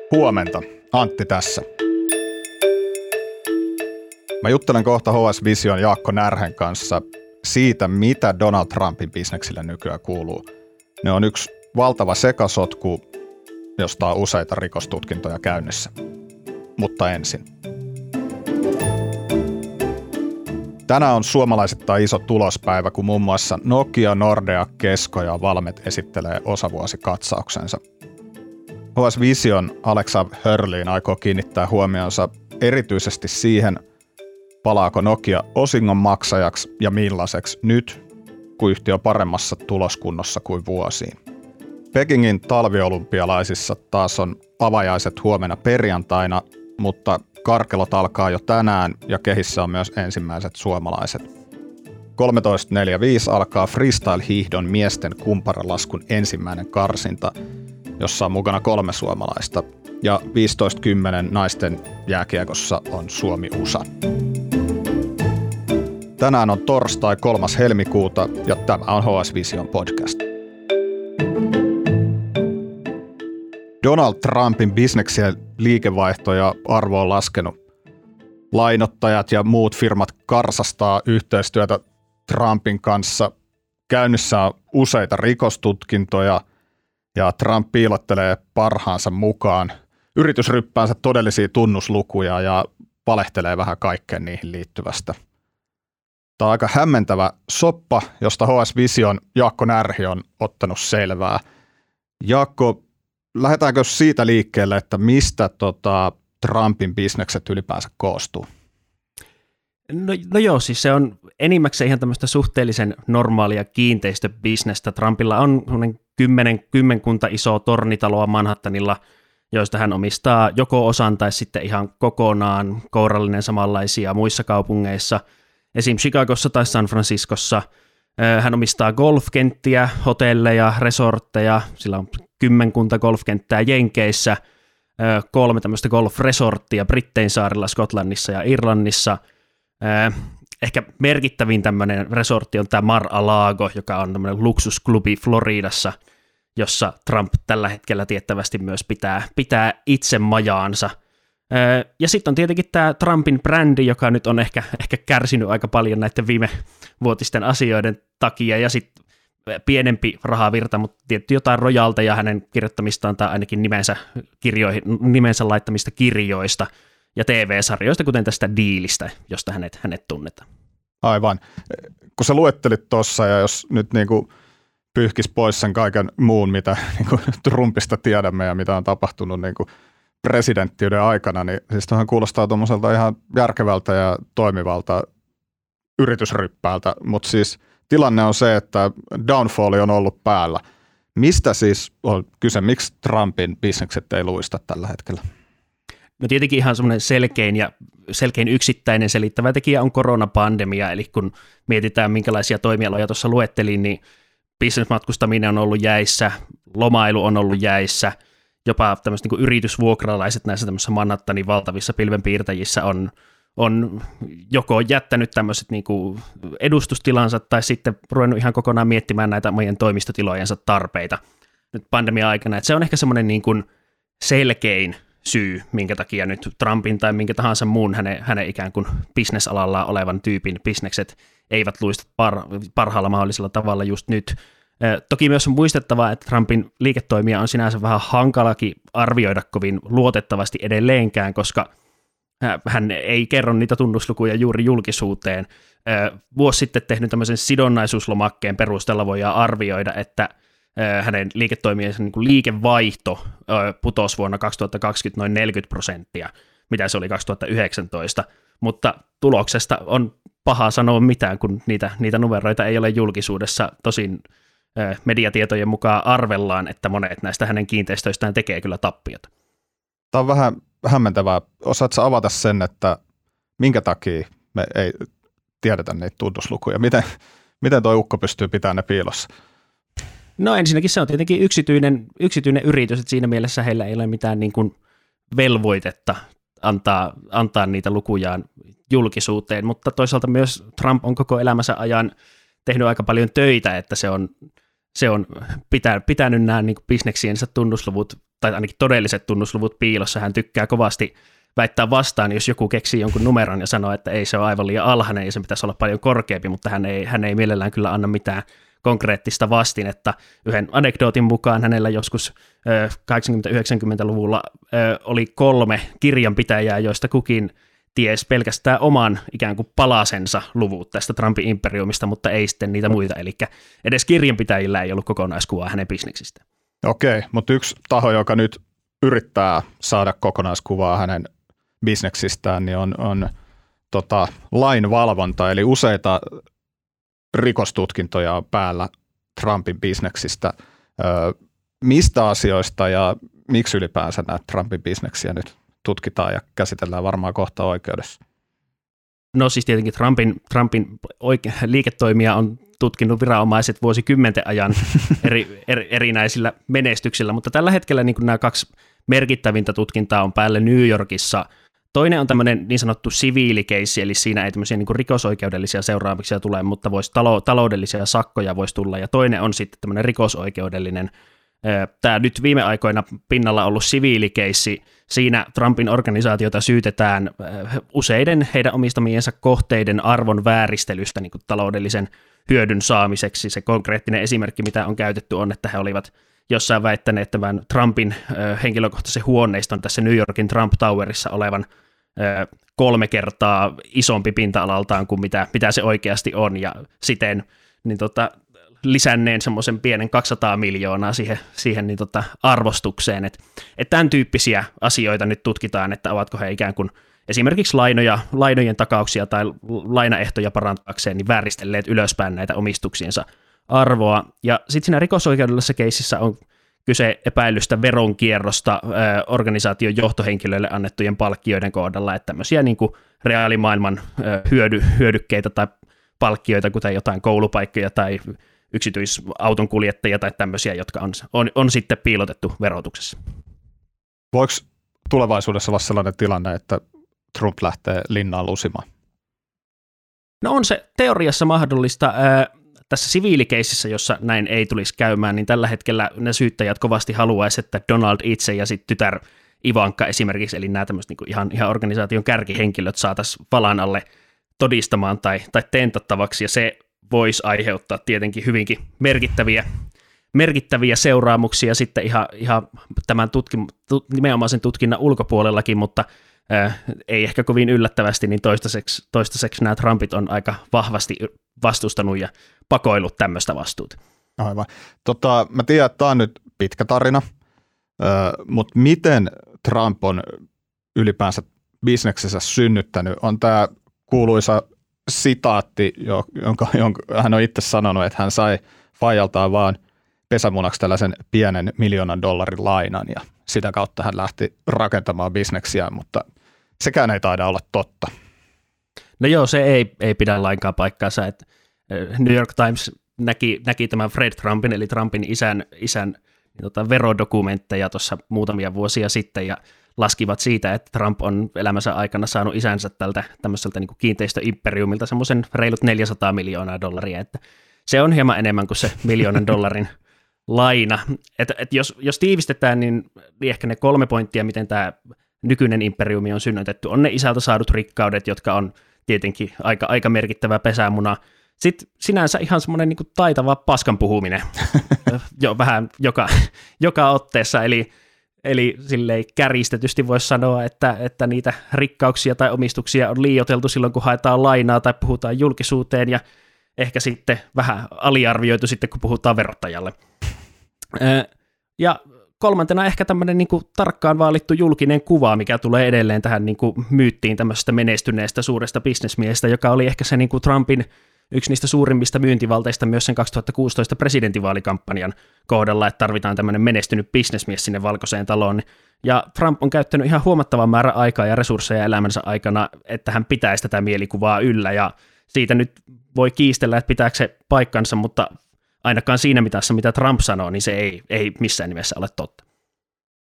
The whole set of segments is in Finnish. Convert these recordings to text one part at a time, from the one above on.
Huomenta, Antti tässä. Mä juttelen kohta HS Vision Jaakko Närhen kanssa siitä, mitä Donald Trumpin bisneksille nykyään kuuluu. Ne on yksi valtava sekasotku, josta on useita rikostutkintoja käynnissä. Mutta ensin. Tänään on suomalaisittain iso tulospäivä, kun muun muassa Nokia, Nordea, Kesko ja Valmet esittelee osavuosikatsauksensa. HS Vision Alexa Hörlin aikoo kiinnittää huomionsa erityisesti siihen, palaako Nokia osingon maksajaksi ja millaiseksi nyt, kun yhtiö on paremmassa tuloskunnossa kuin vuosiin. Pekingin talviolympialaisissa taas on avajaiset huomenna perjantaina, mutta karkelot alkaa jo tänään ja kehissä on myös ensimmäiset suomalaiset. 13.45 alkaa freestyle-hiihdon miesten kumparalaskun ensimmäinen karsinta, jossa on mukana 3 suomalaista, ja 15.10 naisten jääkiekossa on Suomi-USA. Tänään on torstai 3. helmikuuta ja tämä on HS Vision podcast. Donald Trumpin bisneksien liikevaihto ja arvo on laskenut. Lainottajat ja muut firmat karsastaa yhteistyötä Trumpin kanssa. Käynnissä on useita rikostutkintoja ja Trump piilottelee parhaansa mukaan yritysryppäänsä todellisia tunnuslukuja ja valehtelee vähän kaikkeen niihin liittyvästä. Tämä on aika hämmentävä soppa, josta HS Vision Jaakko Närhi on ottanut selvää. Jaakko, lähdetäänkö siitä liikkeelle, että mistä Trumpin bisnekset ylipäänsä koostuu? No joo, siis se on enimmäkseen ihan tämmöistä suhteellisen normaalia kiinteistöbisnestä. Trumpilla on kymmenkunta isoa tornitaloa Manhattanilla, joista hän omistaa joko osan tai sitten ihan kokonaan kourallinen samanlaisia muissa kaupungeissa. Esim. Chicagossa tai San Franciscossa. Hän omistaa golfkenttiä, hotelleja, resortteja, sillä on kymmenkunta golfkenttää Jenkeissä, 3 tämmöistä golfresorttia Brittein saarilla, Skotlannissa ja Irlannissa. Ehkä merkittävin tämmöinen resortti on tämä Mar-a-Lago, joka on tämmöinen luksusklubi Floridassa, jossa Trump tällä hetkellä tiettävästi myös pitää itse majaansa. Ja sitten on tietenkin tämä Trumpin brändi, joka nyt on ehkä kärsinyt aika paljon näiden viime vuotisten asioiden takia, ja sitten pienempi rahavirta, mutta tietty jotain rojalteja hänen kirjoittamistaan tai ainakin nimensä laittamista kirjoista ja TV-sarjoista, kuten tästä Dealista, josta hänet tunnetaan. Aivan. Kun sä luettelit tuossa, ja jos nyt niinku pyyhkisi pois sen kaiken muun, mitä niinku Trumpista tiedämme ja mitä on tapahtunut niinku presidenttiyden aikana, niin siis tuohan kuulostaa tuommoiselta ihan järkevältä ja toimivalta yritysryppäältä, mutta siis tilanne on se, että downfall on ollut päällä. Mistä siis on kyse, miksi Trumpin bisnekset ei luista tällä hetkellä? No tietenkin ihan semmoinen selkein yksittäinen selittävä tekijä on koronapandemia, eli kun mietitään minkälaisia toimialoja tuossa luettelin, niin bisnesmatkustaminen on ollut jäissä, lomailu on ollut jäissä, jopa tämmöiset niin kuin yritysvuokralaiset näissä tämmöisissä Manhattanin valtavissa pilvenpiirtäjissä on joko jättänyt tämmöiset niin kuin edustustilansa tai sitten ruvennut ihan kokonaan miettimään näitä meidän toimistotilojensa tarpeita nyt pandemia-aikana. Että se on ehkä semmoinen niin kuin selkein syy, minkä takia nyt Trumpin tai minkä tahansa muun hänen ikään kuin bisnesalalla olevan tyypin bisnekset eivät luista parhaalla mahdollisella tavalla just nyt. Toki myös on muistettava, että Trumpin liiketoimia on sinänsä vähän hankalakin arvioida kovin luotettavasti edelleenkään, koska hän ei kerro niitä tunnuslukuja juuri julkisuuteen. Vuosi sitten tehnyt tämmöisen sidonnaisuuslomakkeen perusteella voidaan arvioida, että hänen liiketoimiensa niin kuin liikevaihto putosi vuonna 2020 noin 40%, mitä se oli 2019, mutta tuloksesta on paha sanoa mitään, kun niitä numeroita ei ole julkisuudessa. Tosin mediatietojen mukaan arvellaan, että monet näistä hänen kiinteistöistään tekee kyllä tappiota. Tämä on vähän hämmentävää. Osaatko avata sen, että minkä takia me ei tiedetä niitä tunnuslukuja? Miten tuo ukko pystyy pitämään ne piilossa? No ensinnäkin se on tietenkin yksityinen yritys, että siinä mielessä heillä ei ole mitään niin kuin velvoitetta antaa niitä lukujaan julkisuuteen, mutta toisaalta myös Trump on koko elämänsä ajan tehnyt aika paljon töitä, että se on pitänyt nämä niin kuin bisneksiensä tunnusluvut, tai ainakin todelliset tunnusluvut piilossa. Hän tykkää kovasti väittää vastaan, jos joku keksii jonkun numeron ja sanoo, että ei se ole aivan liian alhainen ja se pitäisi olla paljon korkeampi, mutta hän ei mielellään kyllä anna mitään konkreettista vastinetta. Yhden anekdootin mukaan hänellä joskus 80-90-luvulla oli 3 kirjanpitäjää, joista kukin ties pelkästään oman ikään kuin palasensa luvut tästä Trumpin imperiumista, mutta ei sitten niitä muita, eli edes kirjanpitäjillä ei ollut kokonaiskuvaa hänen bisneksistä. Okei, mutta yksi taho, joka nyt yrittää saada kokonaiskuvaa hänen bisneksistään, niin on lainvalvonta, eli useita rikostutkintoja on päällä Trumpin bisneksistä. Mistä asioista ja miksi ylipäänsä näitä Trumpin bisneksiä nyt tutkitaan ja käsitellään varmaan kohta oikeudessa? No siis tietenkin Trumpin liiketoimia on tutkinut viranomaiset vuosikymmenten ajan erinäisillä menestyksillä, mutta tällä hetkellä niin nämä 2 merkittävintä tutkintaa on päällä New Yorkissa. Toinen on tämmöinen niin sanottu siviilikeissi, eli siinä ei tämmöisiä niin kuin rikosoikeudellisia seuraamuksia tule, mutta taloudellisia sakkoja voisi tulla, ja toinen on sitten tämmöinen rikosoikeudellinen. Tämä nyt viime aikoina pinnalla ollut siviilikeissi, siinä Trumpin organisaatiota syytetään useiden heidän omistamiensa kohteiden arvon vääristelystä niin kuin taloudellisen hyödyn saamiseksi. Se konkreettinen esimerkki, mitä on käytetty, on, että he olivat jossain väittäneet tämän Trumpin henkilökohtaisen huoneiston tässä New Yorkin Trump Towerissa olevan 3 kertaa isompi pinta-alaltaan kuin mitä se oikeasti on, ja siten niin lisänneen semmoisen pienen 200 miljoonaa siihen niin arvostukseen. Et tämän tyyppisiä asioita nyt tutkitaan, että ovatko he ikään kuin esimerkiksi lainojen takauksia tai lainaehtoja parantaakseen niin vääristelleet ylöspäin näitä omistuksiensa arvoa. Ja sitten siinä rikosoikeudellisessa keississä on kyse epäilystä veronkierrosta organisaation johtohenkilöille annettujen palkkioiden kohdalla, että tämmöisiä niin kuin reaalimaailman hyödykkeitä tai palkkioita, kuten jotain koulupaikkoja tai yksityisauton kuljettajia tai tämmöisiä, jotka on sitten piilotettu verotuksessa. Voiko tulevaisuudessa olla sellainen tilanne, että Trump lähtee linnaan lusimaan? No on se teoriassa mahdollista. Tässä siviilikeississä, jossa näin ei tulisi käymään, niin tällä hetkellä ne syyttäjät kovasti haluaisi, että Donald itse ja sitten tytär Ivanka esimerkiksi, eli nämä tämmöiset niin ihan organisaation kärkihenkilöt saataisiin valan alle todistamaan tai tentattavaksi, ja se voisi aiheuttaa tietenkin hyvinkin merkittäviä seuraamuksia sitten ihan tämän nimenomaisen tutkinnan ulkopuolellakin, mutta ei ehkä kovin yllättävästi, niin toistaiseksi nämä Trumpit on aika vahvasti vastustanut ja pakoillut tämmöistä vastuuta. Aivan. Mä tiedän, että tämä on nyt pitkä tarina, mutta miten Trump on ylipäänsä bisneksessä synnyttänyt? On tämä kuuluisa sitaatti, jonka hän on itse sanonut, että hän sai faijaltaan vaan pesämunaksi tällaisen pienen $1 miljoonan lainan, ja sitä kautta hän lähti rakentamaan bisneksiä, mutta sekään ei taida olla totta. No joo, se ei pidä lainkaan paikkaansa, että New York Times näki tämän Fred Trumpin, eli Trumpin isän verodokumentteja tuossa muutamia vuosia sitten, ja laskivat siitä, että Trump on elämänsä aikana saanut isänsä tältä tämmöiseltä niin kuin kiinteistöimperiumilta semmoisen reilut $400 miljoonaa, että se on hieman enemmän kuin se $1 miljoonan laina. Et jos tiivistetään, niin ehkä ne 3 pointtia, miten tämä nykyinen imperiumi on synnytetty, on ne isältä saadut rikkaudet, jotka on tietenkin aika merkittävä pesämuna. Sitten sinänsä ihan semmoinen niin kuin taitava paskan puhuminen jo vähän joka otteessa, eli silleen kärjistetysti voisi sanoa, että niitä rikkauksia tai omistuksia on liioiteltu silloin, kun haetaan lainaa tai puhutaan julkisuuteen, ja ehkä sitten vähän aliarvioitu sitten, kun puhutaan verottajalle. Ja kolmantena ehkä tämmöinen niin kuin tarkkaan vaalittu julkinen kuva, mikä tulee edelleen tähän niin kuin myyttiin tämmöisestä menestyneestä suuresta bisnesmiestä, joka oli ehkä se niin kuin Trumpin yksi niistä suurimmista myyntivalteista myös sen 2016 presidentinvaalikampanjan kohdalla, että tarvitaan tämmöinen menestynyt bisnesmies sinne Valkoiseen taloon. Ja Trump on käyttänyt ihan huomattavan määrän aikaa ja resursseja elämänsä aikana, että hän pitäisi tätä mielikuvaa yllä, ja siitä nyt voi kiistellä, että pitääkö se paikkansa, mutta ainakaan siinä mitassa, mitä Trump sanoo, niin se ei missään nimessä ole totta.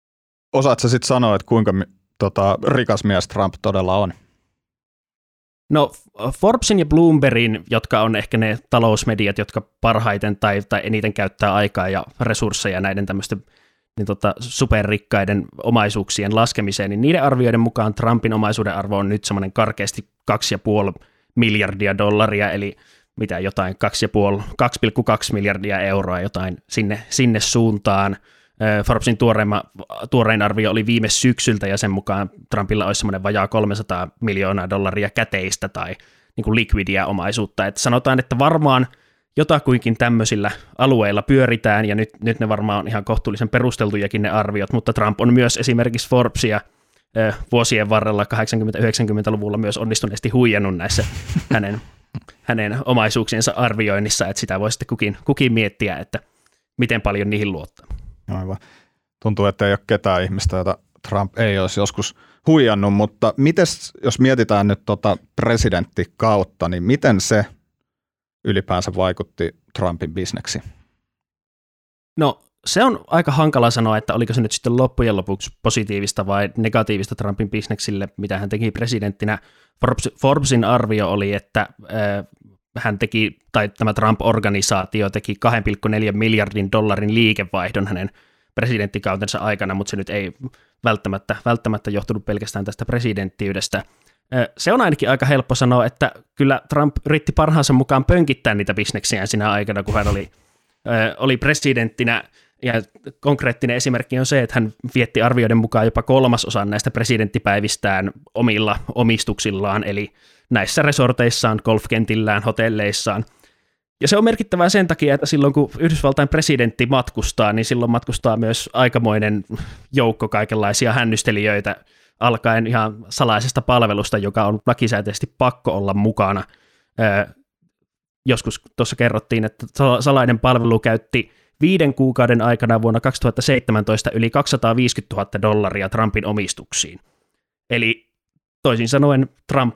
Osaatko sitten sanoa, että kuinka rikas mies Trump todella on? No Forbesin ja Bloombergin, jotka on ehkä ne talousmediat, jotka parhaiten tai eniten käyttää aikaa ja resursseja näiden tämmöisten superrikkaiden omaisuuksien laskemiseen, niin niiden arvioiden mukaan Trumpin omaisuuden arvo on nyt semmoinen karkeasti $2,5 miljardia, eli mitä jotain 2,2 miljardia euroa jotain sinne suuntaan. Forbesin tuorein arvio oli viime syksyltä, ja sen mukaan Trumpilla olisi semmoinen vajaa $300 miljoonaa käteistä tai niin kuin liquidia omaisuutta. Et sanotaan, että varmaan jotakuinkin tämmöisillä alueilla pyöritään, ja nyt ne varmaan on ihan kohtuullisen perusteltujakin ne arviot, mutta Trump on myös esimerkiksi Forbesia vuosien varrella 80-90-luvulla myös onnistuneesti huijannut näissä hänen omaisuuksiensa arvioinnissa, että sitä voi sitten kukin miettiä, että miten paljon niihin luottaa. Aivan. Tuntuu, että ei ole ketään ihmistä, jota Trump ei olisi joskus huijannut, mutta mites, jos mietitään nyt presidenttikautta, niin miten se ylipäänsä vaikutti Trumpin bisneksiin? No se on aika hankala sanoa, että oliko se nyt sitten loppujen lopuksi positiivista vai negatiivista Trumpin bisneksille, mitä hän teki presidenttinä. Forbesin arvio oli, että hän teki, tai tämä Trump-organisaatio teki $2,4 miljardin liikevaihdon hänen presidenttikautensa aikana, mutta se nyt ei välttämättä johtunut pelkästään tästä presidenttiydestä. Se on ainakin aika helppo sanoa, että kyllä Trump yritti parhaansa mukaan pönkittää niitä bisneksiä siinä aikana, kun hän oli presidenttinä, ja konkreettinen esimerkki on se, että hän vietti arvioiden mukaan jopa 1/3 näistä presidenttipäivistään omilla omistuksillaan, eli näissä resorteissaan, golfkentillään, hotelleissaan. Ja se on merkittävää sen takia, että silloin kun Yhdysvaltain presidentti matkustaa, niin silloin matkustaa myös aikamoinen joukko kaikenlaisia hännystelijöitä, alkaen ihan salaisesta palvelusta, joka on lakisääteisesti pakko olla mukana. Joskus tuossa kerrottiin, että salainen palvelu käytti 5 kuukauden aikana vuonna 2017 yli $250,000 Trumpin omistuksiin. Eli toisin sanoen Trump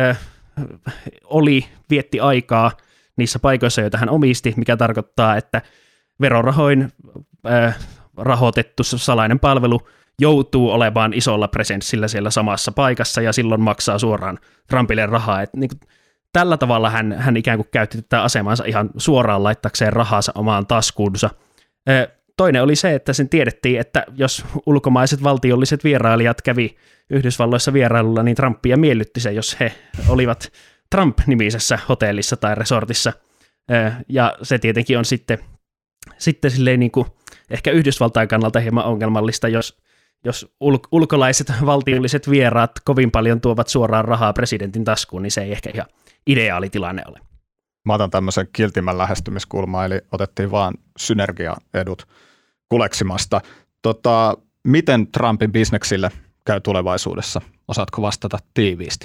vietti aikaa niissä paikoissa, joita hän omisti, mikä tarkoittaa, että verorahoin rahoitettu salainen palvelu joutuu olemaan isolla presenssillä siellä samassa paikassa ja silloin maksaa suoraan Trumpille rahaa. Et niin kuin, tällä tavalla hän ikään kuin käytti tätä asemansa ihan suoraan laittakseen rahansa omaan taskuunsa. Toinen oli se, että sen tiedettiin, että jos ulkomaiset valtiolliset vierailijat kävi Yhdysvalloissa vierailulla, niin Trumpia miellytti se, jos he olivat Trump-nimisessä hotellissa tai resortissa. Ja se tietenkin on sitten silleen niin kuin ehkä Yhdysvaltain kannalta hieman ongelmallista, jos ulkolaiset valtiolliset vieraat kovin paljon tuovat suoraan rahaa presidentin taskuun, niin se ei ehkä ihan ideaali tilanne ole. Mä otan tämmöisen kiltimän lähestymiskulman, eli otettiin vaan synergiaedut kuleksimasta. Miten Trumpin bisneksille käy tulevaisuudessa? Osaatko vastata tiiviisti?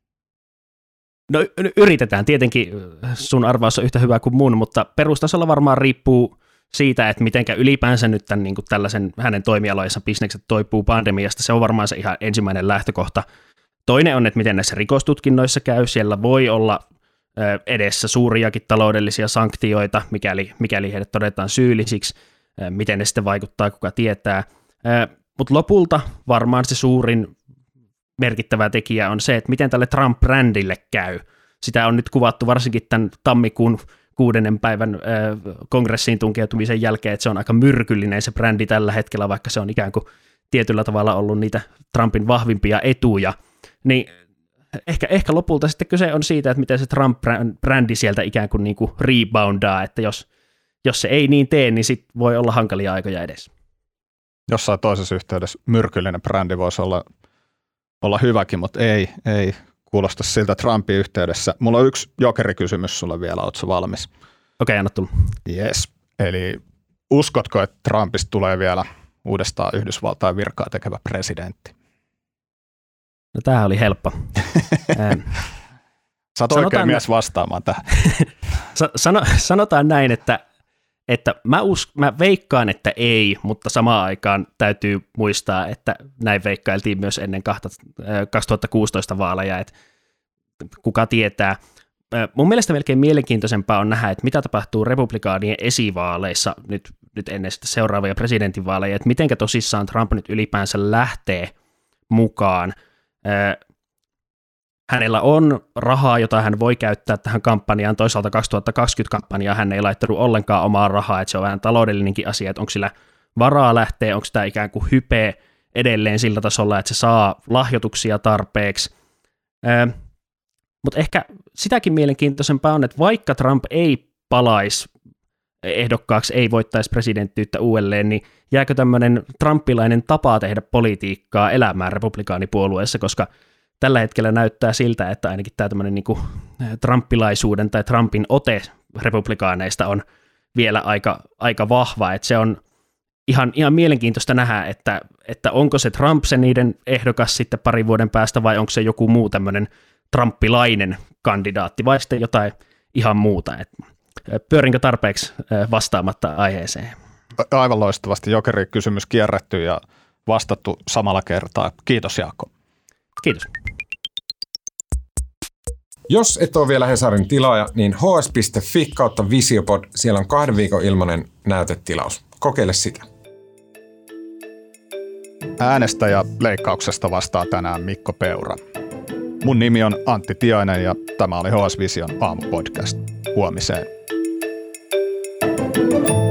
No yritetään. Tietenkin sun arvaus on yhtä hyvä kuin mun, mutta perustasolla varmaan riippuu siitä, että mitenkä ylipäänsä nyt tämän, niin kuin tällaisen hänen toimialojensa bisnekset toipuu pandemiasta. Se on varmaan se ihan ensimmäinen lähtökohta. Toinen on, että miten näissä rikostutkinnoissa käy. Siellä voi olla edessä suuriakin taloudellisia sanktioita, mikäli heidät todetaan syyllisiksi. Miten ne sitten vaikuttaa, kuka tietää. Mutta lopulta varmaan se suurin merkittävä tekijä on se, että miten tälle Trump-brändille käy. Sitä on nyt kuvattu varsinkin tämän tammikuun 6. päivän kongressiin tunkeutumisen jälkeen, että se on aika myrkyllinen se brändi tällä hetkellä, vaikka se on ikään kuin tietyllä tavalla ollut niitä Trumpin vahvimpia etuja. Niin ehkä lopulta sitten kyse on siitä, että miten se Trump-brändi sieltä ikään kuin niinku reboundaa, että jos se ei niin tee, niin sit voi olla hankalia aikoja edessä. Jossain toisessa yhteydessä myrkyllinen brändi voisi olla hyväkin, mutta ei kuulosta siltä Trumpin yhteydessä. Mulla on yksi jokerikysymys sulle vielä, ootko valmis? Okei, anna tulla. Yes. Eli uskotko, että Trumpista tulee vielä uudestaan Yhdysvaltain virkaa tekevä presidentti? No tämähän oli helppo. Sä oot oikein mies vastaamaan tähän. Sanotaan näin, että mä veikkaan, että ei, mutta samaan aikaan täytyy muistaa, että näin veikkailtiin myös ennen 2016 vaaleja, että kuka tietää. Mun mielestä melkein mielenkiintoisempaa on nähdä, että mitä tapahtuu republikaanien esivaaleissa nyt ennen sitä seuraavia presidentinvaaleja, että mitenkä tosissaan Trump nyt ylipäänsä lähtee mukaan. hänellä on rahaa, jota hän voi käyttää tähän kampanjaan. Toisaalta 2020-kampanjaan hän ei laittanut ollenkaan omaa rahaa, että se on vähän taloudellinenkin asia, että onko sillä varaa lähteä, onko tämä ikään kuin hype edelleen sillä tasolla, että se saa lahjoituksia tarpeeksi. Mutta ehkä sitäkin mielenkiintoisempaa on, että vaikka Trump ei palaisi ehdokkaaksi, ei voittaisi presidenttiyttä uudelleen, niin jääkö tämmöinen trumpilainen tapa tehdä politiikkaa elämään republikaanipuolueessa, koska tällä hetkellä näyttää siltä, että ainakin tämä tämmöinen niin kuin trumpilaisuuden tai Trumpin ote republikaaneista on vielä aika vahva, että se on ihan mielenkiintoista nähdä, että onko se Trump se niiden ehdokas sitten parin vuoden päästä vai onko se joku muu tämmöinen trumpilainen kandidaatti vai sitten jotain ihan muuta. Pyörinkö tarpeeksi vastaamatta aiheeseen? Aivan loistavasti. Jokeri kysymys kierretty ja vastattu samalla kertaa. Kiitos Jaakko. Kiitos. Jos et ole vielä Hesarin tilaaja, niin hs.fi/visiopod, siellä on 2 viikon ilmainen näytetilaus. Kokeile sitä. Äänestäjäleikkauksesta vastaa tänään Mikko Peura. Mun nimi on Antti Tiainen ja tämä oli HS Vision aamupodcast. Huomiseen.